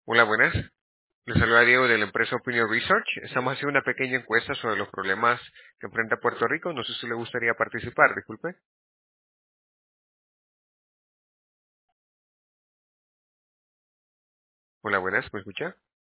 Hola, buenas. Les saluda Diego de la empresa Opinion Research. Estamos haciendo una pequeña encuesta sobre los problemas que enfrenta Puerto Rico. No sé si le gustaría participar, disculpe. Hola, buenas, ¿me escucha?